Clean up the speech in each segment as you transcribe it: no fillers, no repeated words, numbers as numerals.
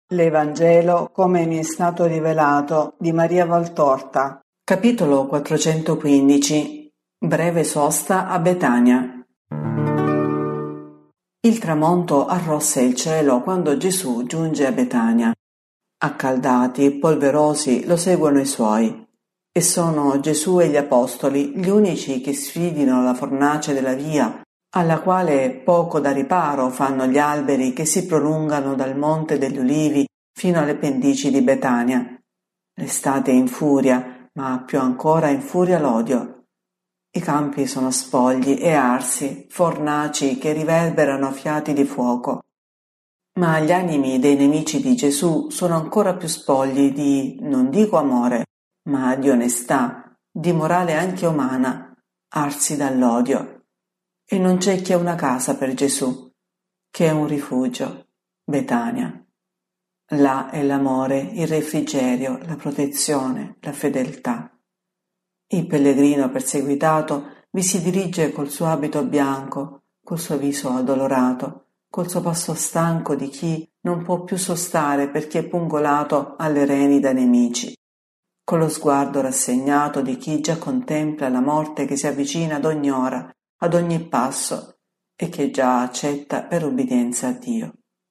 L'Evangelo come mi è stato rivelato di Maria Valtorta. Capitolo 415. Breve sosta a Betania. Il tramonto arrossa il cielo quando Gesù giunge a Betania. Accaldati, polverosi, lo seguono i suoi. E sono Gesù e gli apostoli gli unici che sfidino la fornace della via, alla quale poco da riparo fanno gli alberi che si prolungano dal Monte degli Ulivi fino alle pendici di Betania. L'estate infuria, ma più ancora infuria l'odio. I campi sono spogli e arsi, fornaci che riverberano fiati di fuoco. Ma gli animi dei nemici di Gesù sono ancora più spogli di, non dico amore, ma di onestà, di morale anche umana, arsi dall'odio. E non c'è che una casa per Gesù, che è un rifugio, Betania. Là è l'amore, il refrigerio, la protezione, la fedeltà. Il pellegrino perseguitato vi si dirige col suo abito bianco, col suo viso addolorato, col suo passo stanco di chi non può più sostare perché è pungolato alle reni da nemici, con lo sguardo rassegnato di chi già contempla la morte che si avvicina ad ogni ora, ad ogni passo, e che già accetta per ubbidienza a Dio.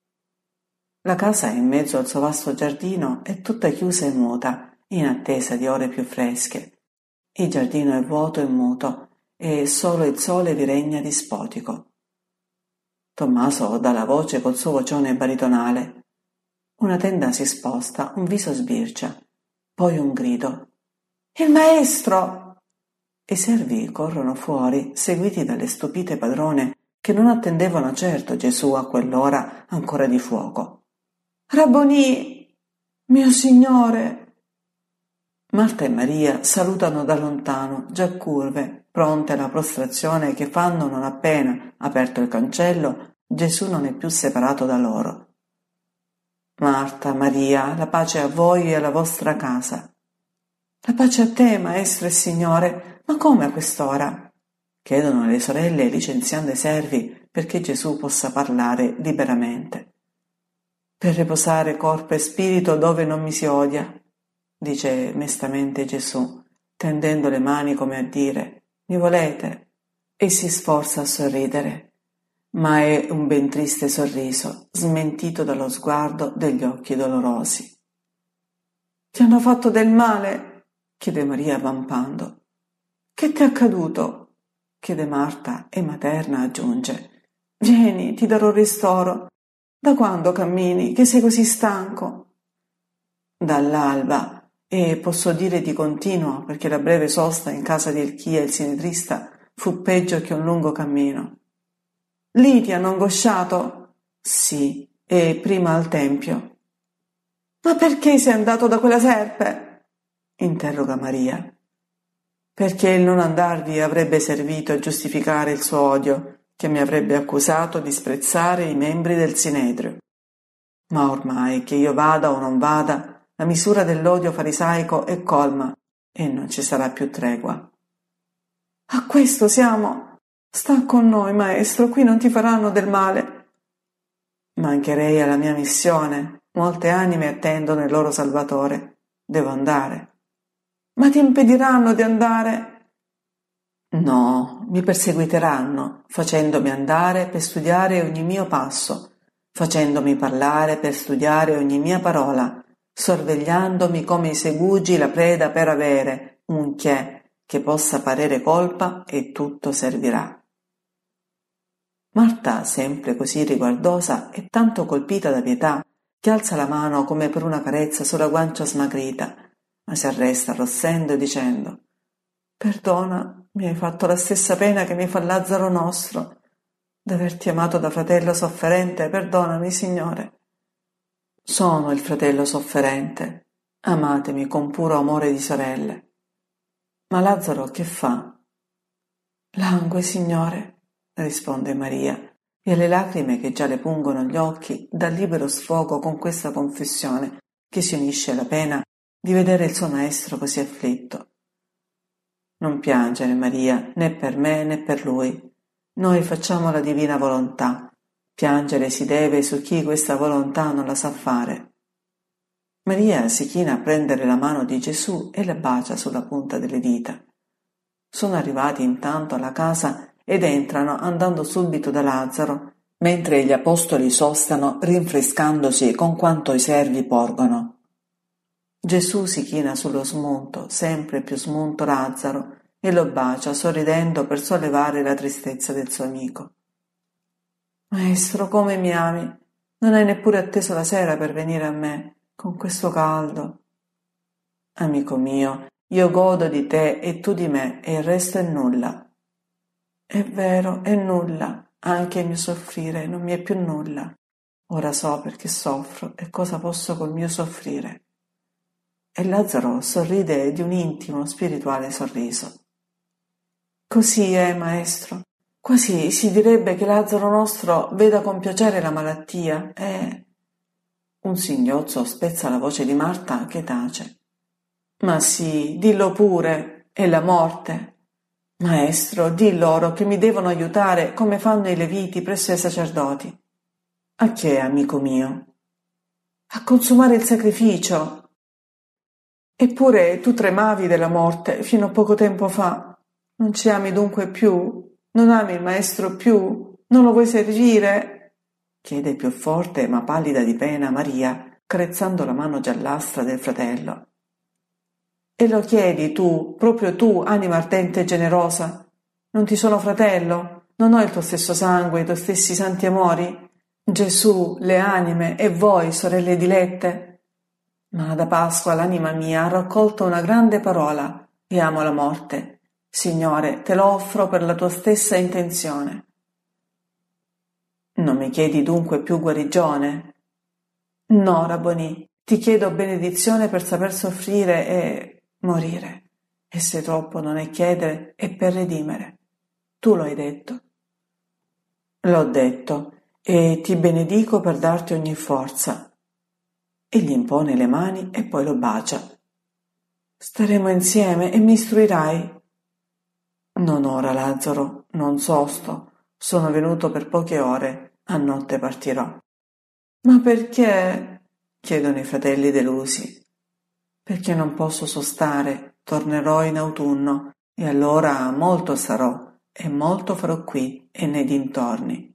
La casa in mezzo al suo vasto giardino è tutta chiusa e muta, in attesa di ore più fresche. Il giardino è vuoto e muto, e solo il sole vi regna dispotico. Tommaso dà la voce col suo vocione baritonale. Una tenda si sposta, un viso sbircia, poi un grido. «Il maestro!» I servi corrono fuori, seguiti dalle stupite padrone che non attendevano certo Gesù a quell'ora ancora di fuoco. «Rabbonì, mio Signore!» Marta e Maria salutano da lontano, già curve, pronte alla prostrazione che fanno non appena, aperto il cancello, Gesù non è più separato da loro. «Marta, Maria, la pace a voi e alla vostra casa!» «La pace a te, Maestro e Signore, ma come a quest'ora?» chiedono le sorelle licenziando i servi perché Gesù possa parlare liberamente. «Per riposare corpo e spirito dove non mi si odia», dice mestamente Gesù, tendendo le mani come a dire «Mi volete?» e si sforza a sorridere, ma è un ben triste sorriso, smentito dallo sguardo degli occhi dolorosi. «Ti hanno fatto del male?» chiede Maria vampando. «Che ti è accaduto?» chiede Marta e materna aggiunge. «Vieni, ti darò ristoro. Da quando cammini, che sei così stanco?» «Dall'alba, e posso dire di continuo, perché la breve sosta in casa di Elchia il sinetrista fu peggio che un lungo cammino». «Lì ti hanno angosciato?» «Sì, e prima al tempio». «Ma perché sei andato da quella serpe?» interroga Maria. «Perché il non andarvi avrebbe servito a giustificare il suo odio, che mi avrebbe accusato di sprezzare i membri del Sinedrio. Ma ormai, che io vada o non vada, la misura dell'odio farisaico è colma e non ci sarà più tregua». «A questo siamo! Sta con noi, maestro, qui non ti faranno del male». «Mancherei alla mia missione, molte anime attendono il loro Salvatore. Devo andare». «Ma ti impediranno di andare?» «No, mi perseguiteranno, facendomi andare per studiare ogni mio passo, facendomi parlare per studiare ogni mia parola, sorvegliandomi come i segugi la preda per avere un che possa parere colpa e tutto servirà». Marta, sempre così riguardosa, è tanto colpita da pietà che alza la mano come per una carezza sulla guancia smagrita, ma si arresta arrossendo dicendo: «Perdona, mi hai fatto la stessa pena che mi fa Lazzaro nostro. D'averti amato da fratello sofferente, perdonami, Signore». «Sono il fratello sofferente, amatemi con puro amore di sorelle». «Ma Lazzaro che fa?» «Langue, Signore», risponde Maria, e alle lacrime che già le pungono gli occhi dà libero sfogo con questa confessione che si unisce alla pena di vedere il suo maestro così afflitto. «Non piangere, Maria, né per me né per lui. Noi facciamo la divina volontà. Piangere si deve su chi questa volontà non la sa fare. Maria si china a prendere la mano di Gesù e la bacia sulla punta delle dita. Sono arrivati intanto alla casa ed entrano andando subito da Lazzaro, mentre gli apostoli sostano rinfrescandosi con quanto i servi porgono. Gesù si china sullo smunto, sempre più smunto Lazzaro, e lo bacia sorridendo per sollevare la tristezza del suo amico. Maestro, come mi ami! Non hai neppure atteso la sera per venire a me, con questo caldo. Amico mio, io godo di te e tu di me, e il resto è nulla. È vero, è nulla, anche il mio soffrire non mi è più nulla. Ora so perché soffro e cosa posso col mio soffrire. E Lazzaro sorride di un intimo, spirituale sorriso. Così è, maestro. Quasi si direbbe che Lazzaro nostro veda con piacere la malattia e... Un singhiozzo spezza la voce di Marta che tace. Ma sì, dillo pure, è la morte. Maestro, di loro che mi devono aiutare come fanno i leviti presso i sacerdoti. A che, amico mio? A consumare il sacrificio. Eppure tu tremavi della morte fino a poco tempo fa. Non ci ami dunque più? Non ami il maestro più? Non lo vuoi servire? Chiede più forte ma pallida di pena Maria, carezzando la mano giallastra del fratello. E lo chiedi tu, proprio tu, anima ardente e generosa? Non ti sono fratello? Non ho il tuo stesso sangue, i tuoi stessi santi amori? Gesù, le anime e voi, sorelle dilette? Ma da Pasqua l'anima mia ha raccolto una grande parola e amo la morte. Signore, te lo offro per la tua stessa intenzione. Non mi chiedi dunque più guarigione? No, Rabboni, ti chiedo benedizione per saper soffrire e morire. E se troppo non è chiedere, è per redimere. Tu lo hai detto. L'ho detto, e ti benedico per darti ogni forza. E gli impone le mani e poi lo bacia. Staremo insieme e mi istruirai. Non ora, Lazzaro, non sosto. Sono venuto per poche ore, a notte partirò. Ma perché? Chiedono i fratelli delusi. Perché non posso sostare, tornerò in autunno, e allora molto sarò, e molto farò qui e nei dintorni.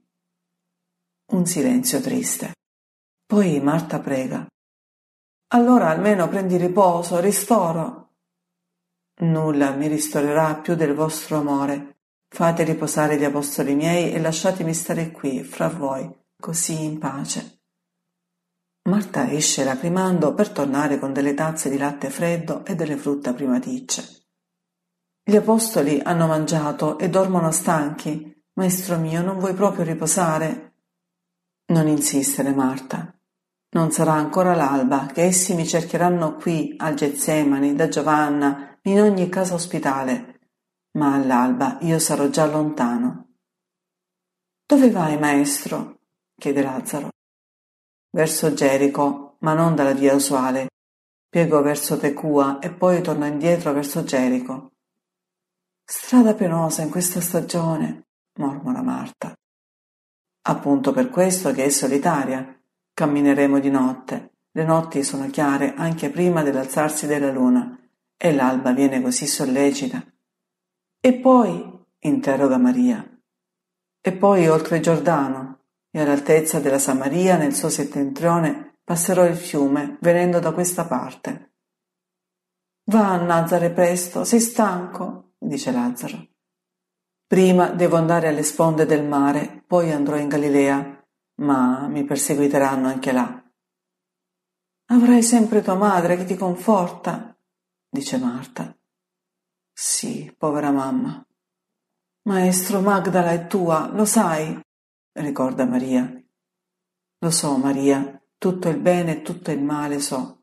Un silenzio triste. Poi Marta prega. Allora almeno prendi riposo, ristoro. Nulla mi ristorerà più del vostro amore. Fate riposare gli apostoli miei e lasciatemi stare qui, fra voi, così in pace. Marta esce lacrimando per tornare con delle tazze di latte freddo e delle frutta primaticce. Gli apostoli hanno mangiato e dormono stanchi. Maestro mio, non vuoi proprio riposare? Non insistere, Marta. Non sarà ancora l'alba che essi mi cercheranno qui, al Getsemani, da Giovanna, in ogni casa ospitale. Ma all'alba io sarò già lontano. Dove vai, maestro? Chiede Lazzaro. Verso Gerico, ma non dalla via usuale. Piego verso Tecua e poi torno indietro verso Gerico. Strada penosa in questa stagione, mormora Marta. Appunto per questo che è solitaria. Cammineremo di notte. Le notti sono chiare anche prima dell'alzarsi della luna e l'alba viene così sollecita. E poi? Interroga Maria. E poi oltre il Giordano e all'altezza della Samaria nel suo settentrione passerò il fiume venendo da questa parte. Va a Nazare presto, sei stanco, dice Lazzaro. Prima devo andare alle sponde del mare, poi andrò in Galilea, ma mi perseguiteranno anche là. Avrai sempre tua madre che ti conforta, dice Marta. Sì, povera mamma. Maestro, Magdala è tua, lo sai, ricorda Maria. Lo so, Maria, tutto il bene e tutto il male so.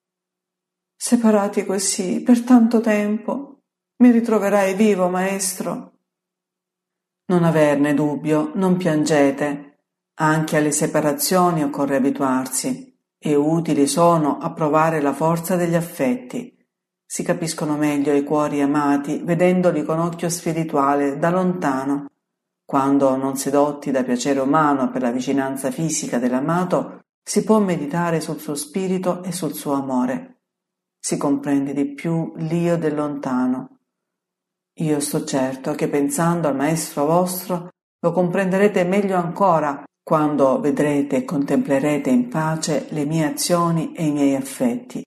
Separati così per tanto tempo, mi ritroverai vivo, maestro? Non averne dubbio, non piangete. Anche alle separazioni occorre abituarsi, e utili sono a provare la forza degli affetti. Si capiscono meglio i cuori amati vedendoli con occhio spirituale da lontano. Quando non sedotti da piacere umano per la vicinanza fisica dell'amato, Si può meditare sul suo spirito e sul suo amore. Si comprende di più l'io del lontano. Io sto certo che pensando al Maestro vostro lo comprenderete meglio ancora quando vedrete e contemplerete in pace le mie azioni e i miei affetti.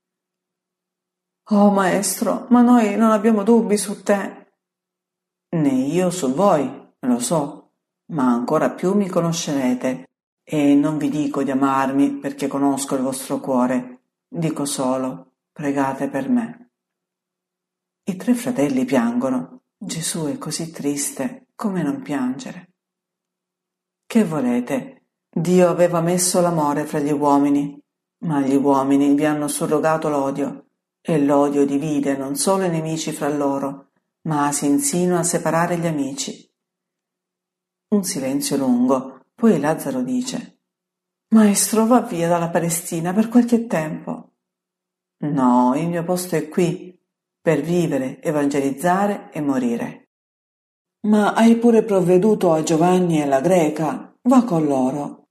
Oh Maestro, ma noi non abbiamo dubbi su te. Né io su voi, lo so, ma ancora più mi conoscerete, e non vi dico di amarmi perché conosco il vostro cuore, dico solo, pregate per me. I tre fratelli piangono. Gesù è così triste, come non piangere? Che volete? Dio aveva messo l'amore fra gli uomini, ma gli uomini vi hanno surrogato l'odio, e l'odio divide non solo i nemici fra loro, ma si insinua a separare gli amici. Un silenzio lungo, poi Lazzaro dice: Maestro, va via dalla Palestina per qualche tempo. No, il mio posto è qui, per vivere, evangelizzare e morire. Ma hai pure provveduto a Giovanni e alla greca, va con loro.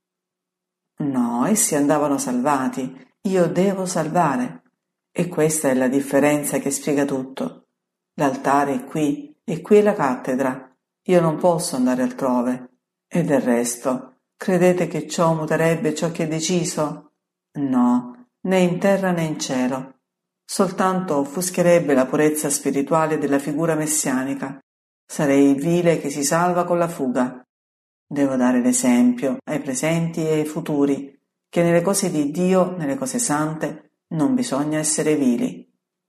No, essi andavano salvati, io devo salvare. E questa è la differenza che spiega tutto. L'altare è qui, e qui è la cattedra. Io non posso andare altrove. E del resto, credete che ciò muterebbe ciò che è deciso? No, né in terra né in cielo. Soltanto offuscherebbe la purezza spirituale della figura messianica. Sarei il vile che si salva con la fuga. Devo dare l'esempio ai presenti e ai futuri, che nelle cose di Dio, nelle cose sante, non bisogna essere vili.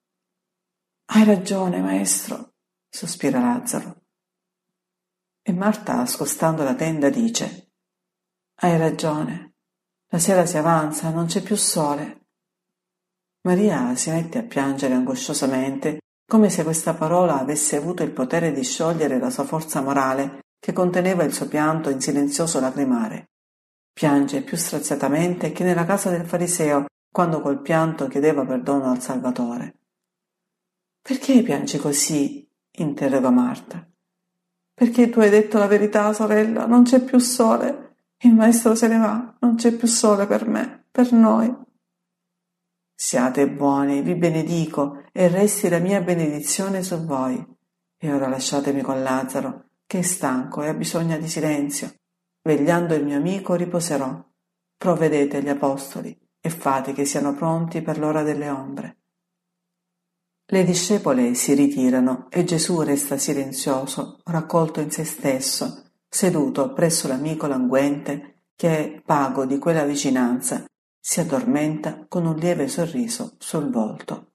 Hai ragione, maestro, sospira Lazzaro. E Marta, scostando la tenda, dice: Hai ragione, la sera si avanza, non c'è più sole. Maria si mette a piangere angosciosamente, come se questa parola avesse avuto il potere di sciogliere la sua forza morale, che conteneva il suo pianto in silenzioso lacrimare. Piange più straziatamente che nella casa del fariseo, quando col pianto chiedeva perdono al Salvatore. «Perché piangi così?» interroga Marta. «Perché tu hai detto la verità, sorella, non c'è più sole. Il maestro se ne va, non c'è più sole per me, per noi». «Siate buoni, vi benedico, e resti la mia benedizione su voi. E ora lasciatemi con Lazzaro, che è stanco e ha bisogno di silenzio. Vegliando il mio amico riposerò. Provvedete agli apostoli e fate che siano pronti per l'ora delle ombre». Le discepole si ritirano e Gesù resta silenzioso, raccolto in se stesso, seduto presso l'amico languente che, pago di quella vicinanza, si addormenta con un lieve sorriso sul volto.